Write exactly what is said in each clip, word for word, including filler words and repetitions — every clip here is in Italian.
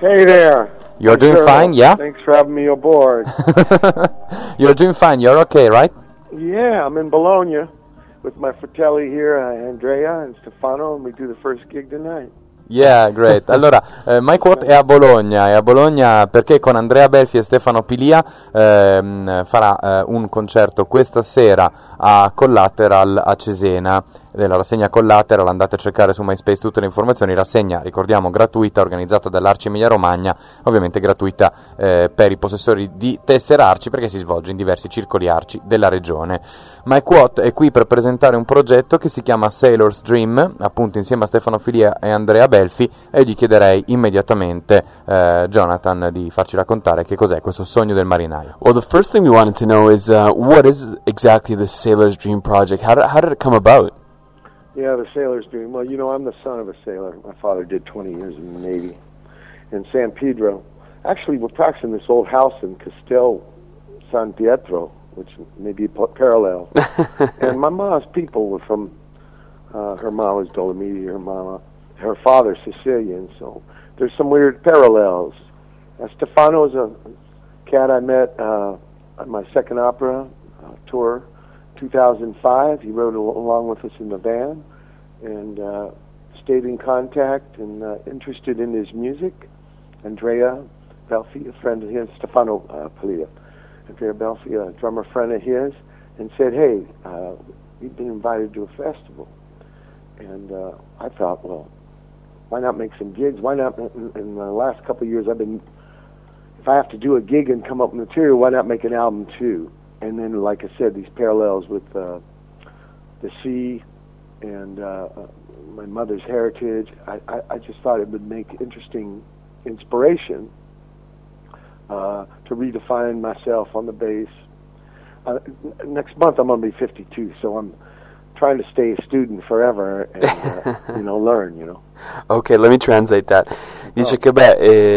Hey there. You're doing sure. fine, yeah? Thanks for having me aboard. You're doing fine, you're okay, right? Yeah, I'm in Bologna with my fratelli here, uh, Andrea and Stefano, and we do the first gig tonight. Yeah, great. Allora, eh, Mike Watt è a Bologna, è a Bologna perché con Andrea Belfi e Stefano Pilia ehm, farà eh, un concerto questa sera a Collateral a Cesena. Della rassegna Collateral, andate a cercare su MySpace tutte le informazioni. Rassegna, ricordiamo, gratuita, organizzata dall'Arci Emilia Romagna, ovviamente gratuita eh, per i possessori di tessere Arci, perché si svolge in diversi circoli Arci della regione. Mike Watt è qui per presentare un progetto che si chiama Sailor's Dream, appunto insieme a Stefano Filia e Andrea Belfi, e gli chiederei immediatamente, eh, Jonathan, di farci raccontare che cos'è questo sogno del marinaio. Well, the first thing we wanted to know is uh, what is exactly the Sailor's Dream project? How did, how did it come about? Yeah, the Sailor's Dream. Well, you know, I'm the son of a sailor. My father did twenty years in the Navy in San Pedro. Actually, we're practicing this old house in Castel San Pietro, which may be p- parallel. And my mom's people were from, uh, her mom was Dolomiti, her mama, her father Sicilian, so there's some weird parallels. Uh, Stefano is a cat I met uh, on my second opera uh, tour, two thousand five. He rode al- along with us in the van and uh, stayed in contact and uh, interested in his music. Andrea Belfi, a friend of his, Stefano uh, Pilia, Andrea Belfi, a drummer friend of his, and said, hey, uh, we've been invited to a festival. And uh, I thought, well, why not make some gigs? Why not, in, in the last couple of years, I've been, if I have to do a gig and come up with material, why not make an album too? And then, like I said, these parallels with uh, the sea and uh, my mother's heritage, I, I, I just thought it would make interesting inspiration uh, to redefine myself on the bass. Uh, n- next month I'm going to be fifty-two, so I'm trying to stay a student forever and uh, you know, learn, you know. Ok, let me translate that. Dice Oh. che beh,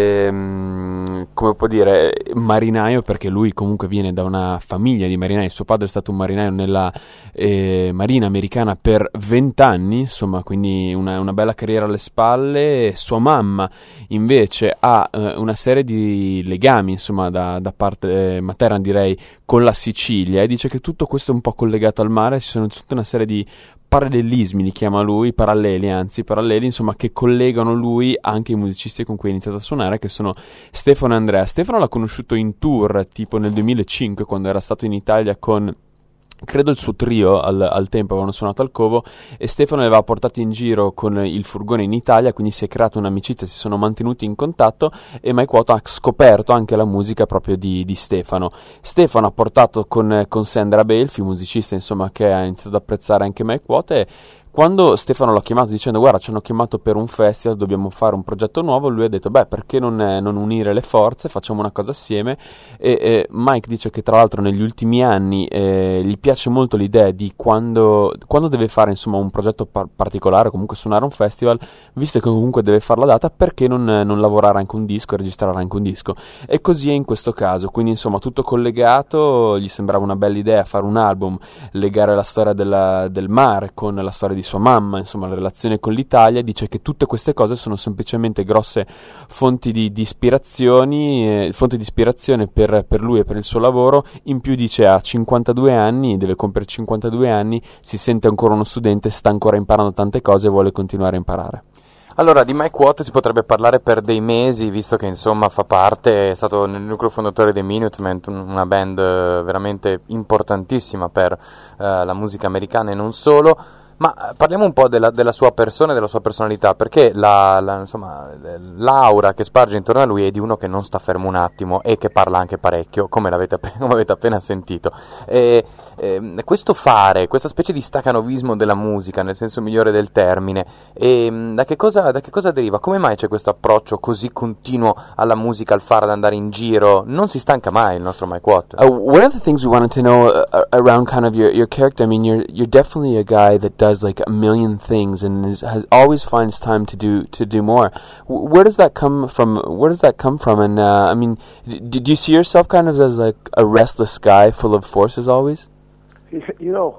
ehm, come può dire, marinaio, perché lui comunque viene da una famiglia di marinai. Suo padre è stato un marinaio nella eh, marina americana per vent'anni, insomma, quindi una, una bella carriera alle spalle. Sua mamma invece ha eh, una serie di legami, insomma, da, da parte eh, materna, direi, con la Sicilia, e dice che tutto questo è un po' collegato al mare. Ci sono tutta una serie di parallelismi, li chiama lui, paralleli anzi, paralleli insomma, che collegano lui anche i musicisti con cui ha iniziato a suonare, che sono Stefano e Andrea. Stefano l'ha conosciuto in tour tipo nel duemilacinque, quando era stato in Italia con, credo, il suo trio al, al tempo, avevano suonato al Covo, e Stefano li aveva portati in giro con il furgone in Italia, quindi si è creata un'amicizia, si sono mantenuti in contatto, e Mike Watt ha scoperto anche la musica proprio di, di Stefano. Stefano ha portato con, con sé Andrea Belfi, musicista insomma che ha iniziato ad apprezzare anche Mike Watt, e quando Stefano l'ha chiamato dicendo guarda, ci hanno chiamato per un festival, dobbiamo fare un progetto nuovo, lui ha detto beh, perché non, eh, non unire le forze, facciamo una cosa assieme. E eh, Mike dice che tra l'altro negli ultimi anni eh, gli piace molto l'idea di quando, quando deve fare insomma un progetto par- particolare, comunque suonare un festival, visto che comunque deve fare la data, perché non, non lavorare anche un disco e registrare anche un disco. E così è in questo caso, quindi insomma tutto collegato. Gli sembrava una bella idea fare un album, legare la storia della, del mare con la storia di sua mamma, insomma la relazione con l'Italia. Dice che tutte queste cose sono semplicemente grosse fonti di, di ispirazioni, eh, fonti di ispirazione per, per lui e per il suo lavoro. In più dice ha cinquantadue anni, deve compiere cinquantadue anni, si sente ancora uno studente, sta ancora imparando tante cose e vuole continuare a imparare. Allora, di Mike Watt si potrebbe parlare per dei mesi, visto che insomma fa parte, è stato nel nucleo fondatore dei Minutemen, una band eh, veramente importantissima per eh, la musica americana e non solo. Ma parliamo un po' della, della sua persona e della sua personalità, perché la, la, insomma, l'aura che sparge intorno a lui è di uno che non sta fermo un attimo e che parla anche parecchio, come l'avete appena, come avete appena sentito. E, e, questo fare, questa specie di stacanovismo della musica, nel senso migliore del termine, e, da, che cosa, da che cosa deriva? Come mai c'è questo approccio così continuo alla musica, al fare, ad andare in giro? Non si stanca mai il nostro Mike Watt. Uh, one of the things we wanted to know uh, around kind of your, your character, I mean, you're you're definitely a guy that does like a million things and is, has always finds time to do to do more. W- where does that come from? Where does that come from? And uh, I mean, d- do you see yourself kind of as like a restless guy full of forces always? You know,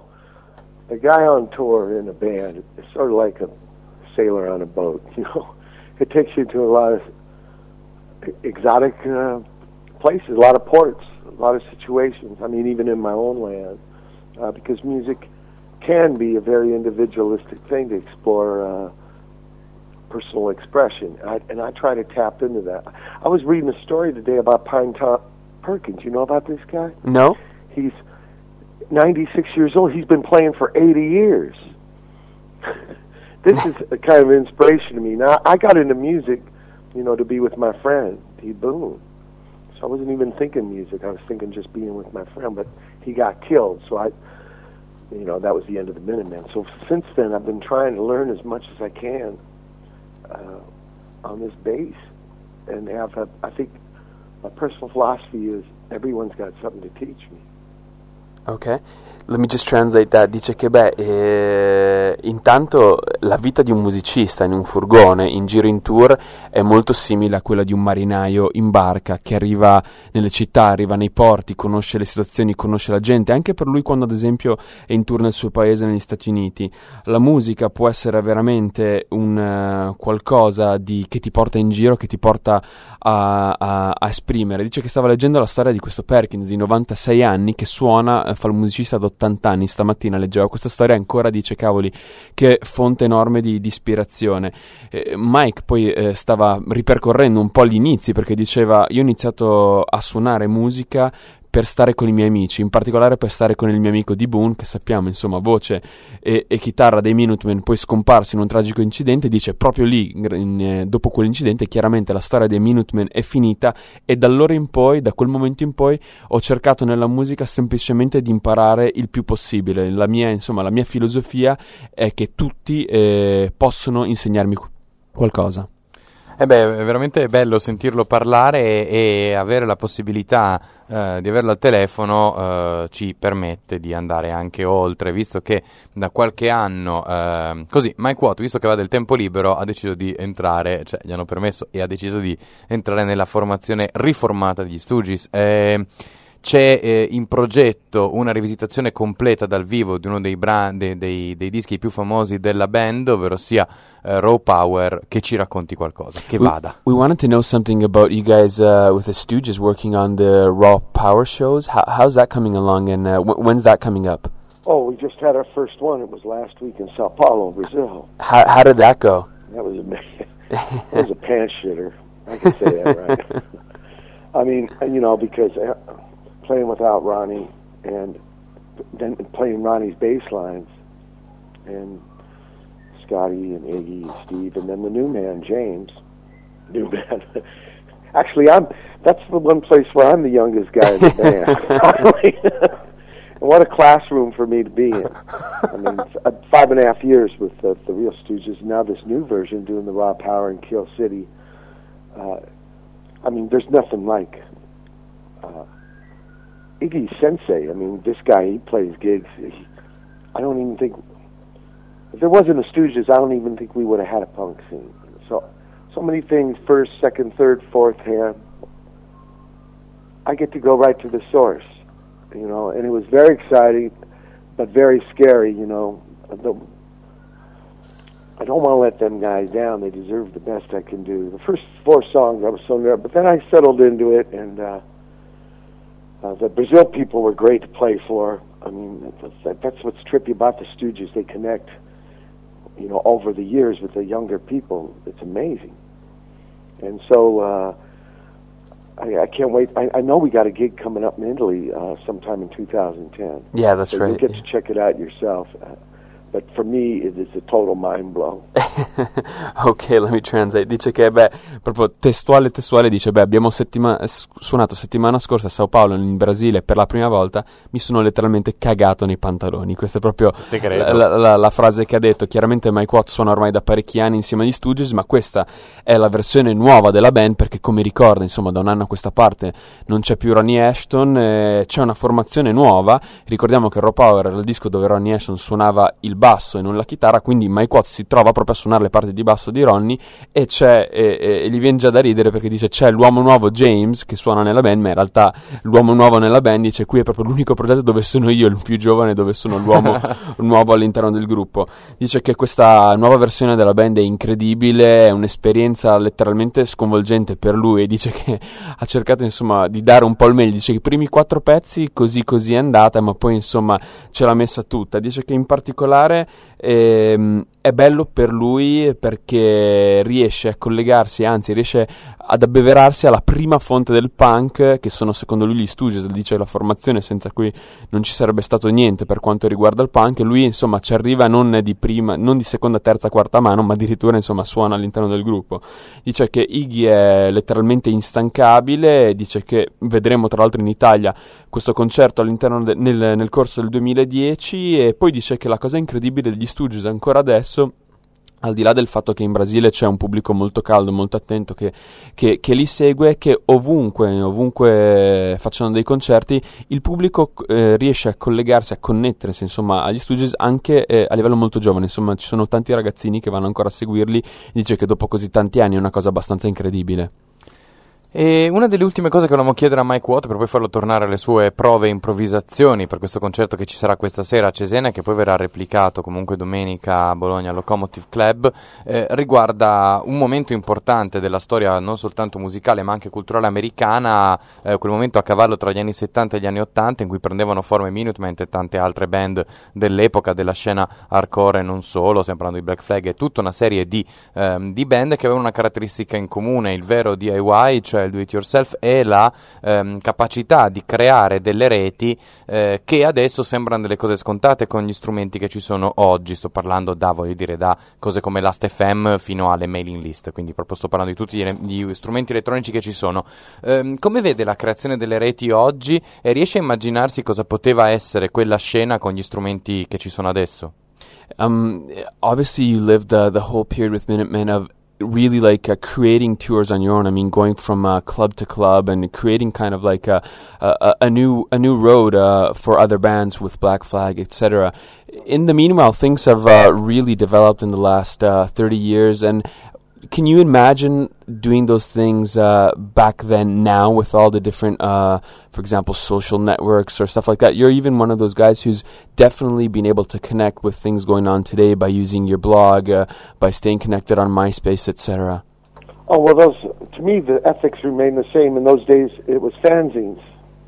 a guy on tour in a band is sort of like a sailor on a boat. You know, it takes you to a lot of exotic uh, places, a lot of ports, a lot of situations. I mean, even in my own land, uh, because music can be a very individualistic thing to explore uh, personal expression, I, and I try to tap into that. I was reading a story today about Pine Top Perkins. You know about this guy? No. He's ninety-six years old. He's been playing for eighty years. This is a kind of inspiration to me. Now, I got into music, you know, to be with my friend, T. Boone. So I wasn't even thinking music. I was thinking just being with my friend, but he got killed. So I, you know, that was the end of the Minutemen. So since then, I've been trying to learn as much as I can uh, on this bass, and have a, I think my personal philosophy is everyone's got something to teach me. Ok, let me just translate that. Dice che beh, eh, intanto la vita di un musicista in un furgone in giro in tour è molto simile a quella di un marinaio in barca che arriva nelle città, arriva nei porti, conosce le situazioni, conosce la gente. Anche per lui, quando ad esempio è in tour nel suo paese, negli Stati Uniti, la musica può essere veramente un uh, qualcosa di, che ti porta in giro, che ti porta a, a, a esprimere. Dice che stava leggendo la storia di questo Perkins di novantasei anni che suona, fa il musicista ad ottanta anni. Stamattina leggeva questa storia e ancora dice cavoli, che fonte enorme di, di ispirazione. eh, Mike poi eh, stava ripercorrendo un po' gli inizi, perché diceva: io ho iniziato a suonare musica per stare con i miei amici, in particolare per stare con il mio amico D. Boone, che sappiamo, insomma, voce e, e chitarra dei Minutemen, poi scomparso in un tragico incidente. Dice proprio lì, in, eh, dopo quell'incidente, chiaramente la storia dei Minutemen è finita, e da allora in poi, da quel momento in poi, ho cercato nella musica semplicemente di imparare il più possibile. La mia, insomma, la mia filosofia è che tutti eh, possono insegnarmi qualcosa. Eh beh, è veramente bello sentirlo parlare, e, e avere la possibilità eh, di averlo al telefono eh, ci permette di andare anche oltre, visto che da qualche anno, eh, così, Mike Watt, visto che aveva del tempo libero, ha deciso di entrare, cioè gli hanno permesso e ha deciso di entrare nella formazione riformata degli Stooges. Eh, C'è eh, in progetto una rivisitazione completa dal vivo di uno dei, brand, dei, dei, dei dischi più famosi della band, ovvero sia uh, Raw Power, che ci racconti qualcosa, che we, vada. We wanted to know something about you guys uh, with the Stooges working on the Raw Power shows. How, how's that coming along, and uh, w- when's that coming up? Oh, we just had our first one. It was last week in Sao Paulo, Brazil. How, how did that go? That was amazing. That was a pants shitter. I can say that, right? I mean, you know, because Uh, playing without Ronnie, and then playing Ronnie's bass lines, and Scotty and Iggy and Steve, and then the new man, James. New man. Actually, I'm. That's the one place where I'm the youngest guy in the band. And what a classroom for me to be in. I mean, five and a half years with the, the real Stooges, and now this new version doing the Raw Power in Kill City. Uh, I mean, there's nothing like Uh, Iggy Sensei. I mean, this guy, he plays gigs. He, I don't even think, if there wasn't a Stooges, I don't even think we would have had a punk scene. So, so many things, first, second, third, fourth hand. I get to go right to the source, you know, and it was very exciting, but very scary, you know. The, I don't want to let them guys down. They deserve the best I can do. The first four songs, I was so nervous, but then I settled into it, and uh, Uh, the Brazil people were great to play for. I mean, that's, that's what's trippy about the Stooges. They connect, you know, over the years with the younger people. It's amazing. And so uh, I, I can't wait. I, I know we got a gig coming up in Italy uh, sometime in two thousand ten. Yeah, that's so right. You'll get to check it out yourself. Uh, But for me it is a total mind blow. Ok, let me translate. Dice che, beh, proprio testuale testuale, dice, beh, abbiamo settima- suonato settimana scorsa a Sao Paolo, in Brasile, per la prima volta. Mi sono letteralmente cagato nei pantaloni. Questa è proprio la, la, la, la frase che ha detto. Chiaramente Mike Watt suona ormai da parecchi anni insieme agli Stooges, ma questa è la versione nuova della band, perché, come ricorda, insomma, da un anno a questa parte non c'è più Ronnie Ashton, eh, c'è una formazione nuova. Ricordiamo che Raw Power era il disco dove Ronnie Ashton suonava il basso basso e non la chitarra, quindi Mike Watts si trova proprio a suonare le parti di basso di Ronnie e c'è e, e, e gli viene già da ridere perché dice c'è l'uomo nuovo James che suona nella band, ma in realtà l'uomo nuovo nella band dice qui è proprio l'unico progetto dove sono io il più giovane, dove sono l'uomo nuovo all'interno del gruppo. Dice che questa nuova versione della band è incredibile, è un'esperienza letteralmente sconvolgente per lui e dice che ha cercato insomma di dare un po' il meglio. Dice che i primi quattro pezzi così così è andata, ma poi insomma ce l'ha messa tutta. Dice che in particolare ehm, è bello per lui perché riesce a collegarsi, anzi riesce ad abbeverarsi alla prima fonte del punk, che sono secondo lui gli Stooges, dice la formazione senza cui non ci sarebbe stato niente per quanto riguarda il punk, e lui insomma ci arriva non di prima, non di seconda, terza, quarta mano, ma addirittura insomma suona all'interno del gruppo. Dice che Iggy è letteralmente instancabile, dice che vedremo tra l'altro in Italia questo concerto all'interno de- nel, nel corso del duemiladieci, e poi dice che la cosa incredibile degli Stooges ancora adesso, al di là del fatto che in Brasile c'è un pubblico molto caldo, molto attento, che, che, che li segue, che ovunque, ovunque facciano dei concerti, il pubblico eh, riesce a collegarsi, a connettersi, insomma, agli Stooges anche eh, a livello molto giovane. Insomma, ci sono tanti ragazzini che vanno ancora a seguirli. Dice che dopo così tanti anni è una cosa abbastanza incredibile. E una delle ultime cose che volevamo chiedere a Mike Watt per poi farlo tornare alle sue prove e improvvisazioni per questo concerto che ci sarà questa sera a Cesena e che poi verrà replicato comunque domenica a Bologna al Locomotive Club, eh, riguarda un momento importante della storia non soltanto musicale ma anche culturale americana, eh, quel momento a cavallo tra gli anni settanta e gli anni ottanta in cui prendevano forma i Minutemen e tante altre band dell'epoca della scena hardcore e non solo, stiamo parlando di Black Flag e tutta una serie di, ehm, di band che avevano una caratteristica in comune, il vero D I Y, cioè il do it yourself, e la ehm, capacità di creare delle reti eh, che adesso sembrano delle cose scontate con gli strumenti che ci sono oggi. Sto parlando da, voglio dire, da cose come Last F M fino alle mailing list, quindi proprio sto parlando di tutti gli, gli strumenti elettronici che ci sono. Ehm, come vede la creazione delle reti oggi e riesce a immaginarsi cosa poteva essere quella scena con gli strumenti che ci sono adesso? Um, obviously you lived uh, the whole period with Minutemen of really like uh, creating tours on your own. I mean, going from uh, club to club and creating kind of like a a, a new a new road uh, for other bands with Black Flag, et cetera. In the meanwhile, things have uh, really developed in the last uh, thirty years. And can you imagine doing those things uh, back then now with all the different, uh, for example, social networks or stuff like that? You're even one of those guys who's definitely been able to connect with things going on today by using your blog, uh, by staying connected on MySpace, et cetera. Oh, well, those, to me, the ethics remain the same. In those days, it was fanzines.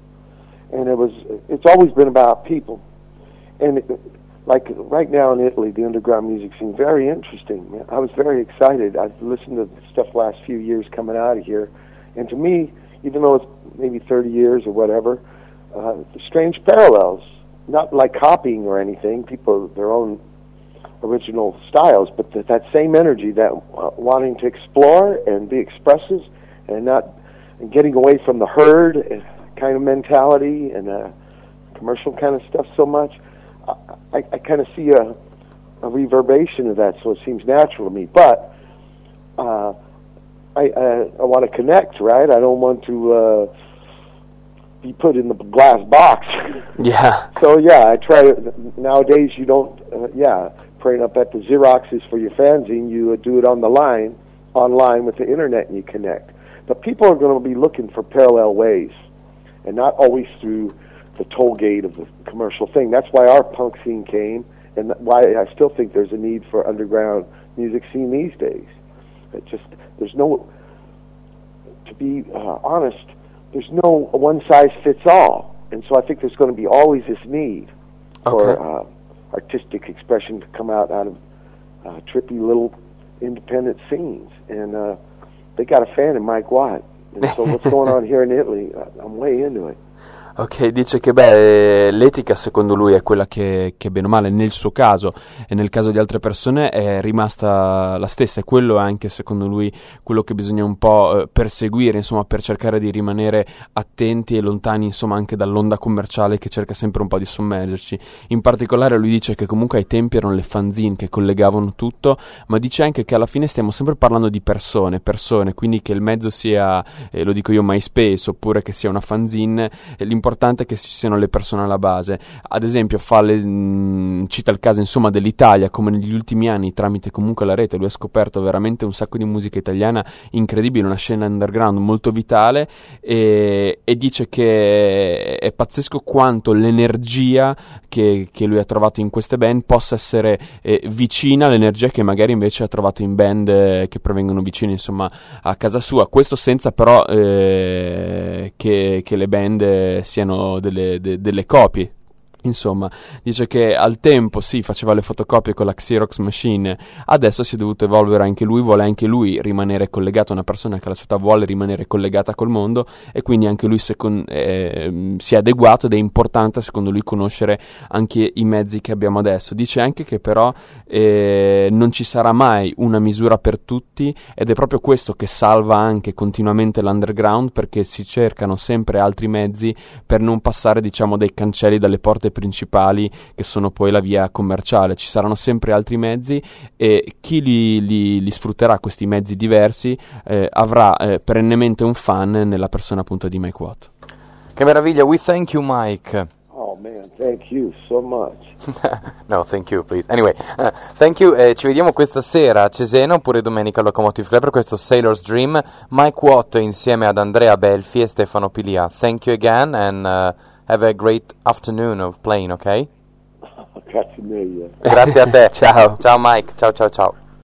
And it was, it's always been about people. And it, like right now in Italy, the underground music scene, very interesting. I was very excited. I've listened to stuff last few years coming out of here. And to me, even though it's maybe thirty years or whatever, uh, strange parallels. Not like copying or anything, people, their own original styles, but th- that same energy, that uh, wanting to explore and be expressive and not and getting away from the herd kind of mentality and uh, commercial kind of stuff so much. I, I kind of see a, a reverberation of that, so it seems natural to me. But uh, I, I, I want to connect, right? I don't want to uh, be put in the glass box. Yeah. So, yeah, I try. Nowadays, you don't, uh, yeah, praying up at the Xeroxes for your fanzine, you uh, do it on the line, online with the Internet, and you connect. But people are going to be looking for parallel ways, and not always through the toll gate of the commercial thing. That's why our punk scene came, and why I still think there's a need for underground music scene these days. It just, there's no, to be uh, honest, there's no one-size-fits-all. And so I think there's going to be always this need for okay. uh, artistic expression to come out out of uh, trippy little independent scenes. And uh, they got a fan in Mike Watt. And so what's going on here in Italy, I'm way into it. Ok, dice che beh, l'etica secondo lui è quella che, che bene o male nel suo caso e nel caso di altre persone è rimasta la stessa, e quello è anche secondo lui quello che bisogna un po' eh, perseguire, insomma, per cercare di rimanere attenti e lontani, insomma, anche dall'onda commerciale che cerca sempre un po' di sommergerci. In particolare lui dice che comunque ai tempi erano le fanzine che collegavano tutto, ma dice anche che alla fine stiamo sempre parlando di persone, persone, quindi che il mezzo sia, eh, lo dico io, MySpace, oppure che sia una fanzine, l'importante importante che ci siano le persone alla base. Ad esempio fa le, mh, cita il caso insomma dell'Italia, come negli ultimi anni tramite comunque la rete lui ha scoperto veramente un sacco di musica italiana incredibile, una scena underground molto vitale, e, e dice che è pazzesco quanto l'energia che, che lui ha trovato in queste band possa essere eh, vicina all'energia che magari invece ha trovato in band eh, che provengono vicine insomma a casa sua. Questo senza però eh, che, che le band siano delle, de, delle copie. Insomma, dice che al tempo sì, faceva le fotocopie con la Xerox machine, adesso si è dovuto evolvere anche lui, vuole anche lui rimanere collegato, una persona che alla sua età vuole rimanere collegata col mondo, e quindi anche lui secon- eh, si è adeguato, ed è importante secondo lui conoscere anche i mezzi che abbiamo adesso. Dice anche che però eh, non ci sarà mai una misura per tutti, ed è proprio questo che salva anche continuamente l'underground, perché si cercano sempre altri mezzi per non passare diciamo dai cancelli, dalle porte principali che sono poi la via commerciale. Ci saranno sempre altri mezzi, e chi li, li, li sfrutterà questi mezzi diversi eh, avrà eh, perennemente un fan nella persona appunto di Mike Watt. Che meraviglia, we thank you Mike. Oh man, thank you so much. No, thank you, please. Anyway, uh, thank you. Eh, ci vediamo questa sera a Cesena oppure domenica al Locomotive Club per questo Sailor's Dream. Mike Watt insieme ad Andrea Belfi e Stefano Pilia. Thank you again and uh, have a great afternoon of playing, ok? Grazie mille. Grazie a te. Ciao. Ciao Mike. Ciao ciao ciao.